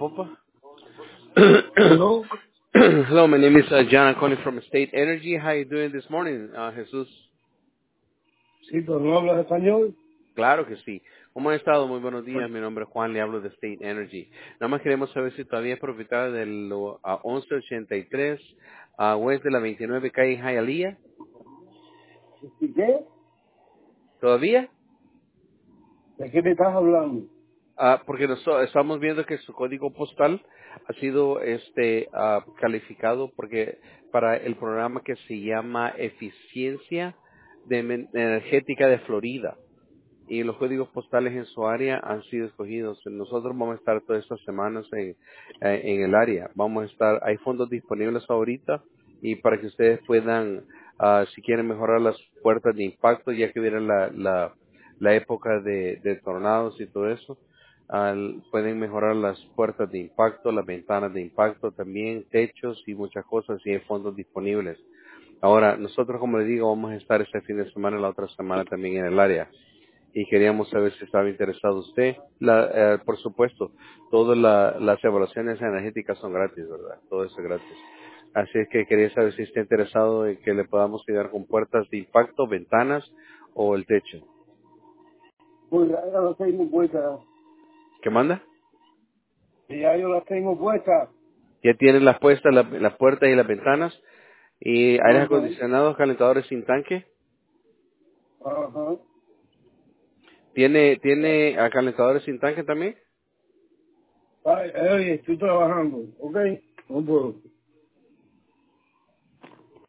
Popa. Hello. Hello, my name is John. I'm calling from State Energy. How are you doing this morning, Jesús? Sí, pero no hablas español. Claro que sí. ¿Cómo ha estado? Muy buenos días. Mi nombre es Juan, le hablo de State Energy. Nada más queremos saber si todavía es propietario del 1183 West de la 29 calle Hialeah. ¿Y qué? ¿Todavía? ¿De qué me estás hablando? Porque estamos viendo que su código postal ha sido calificado porque para el programa que se llama Eficiencia Energética de Florida, y los códigos postales en su área han sido escogidos. Nosotros vamos a estar todas estas semanas en el área. Hay fondos disponibles ahorita y para que ustedes puedan, si quieren mejorar las puertas de impacto, ya que viene la época de tornados y todo eso, pueden mejorar las puertas de impacto, las ventanas de impacto también, techos y muchas cosas, y hay fondos disponibles. Ahora, nosotros, como les digo, vamos a estar este fin de semana y la otra semana también en el área y queríamos saber si estaba interesado usted. Por supuesto, todas las evaluaciones energéticas son gratis, ¿verdad? Todo eso es gratis. Así es que quería saber si está interesado en que le podamos ayudar con puertas de impacto, ventanas o el techo. Pues ya las tengo puestas. ¿Qué manda? Y ya yo las tengo puestas. Ya tienen las puestas, las puertas y las ventanas y aires Ajá. acondicionados, calentadores sin tanque. Ajá. ¿Tiene calentadores sin tanque también? Ay, estoy trabajando, ¿ok? No puedo.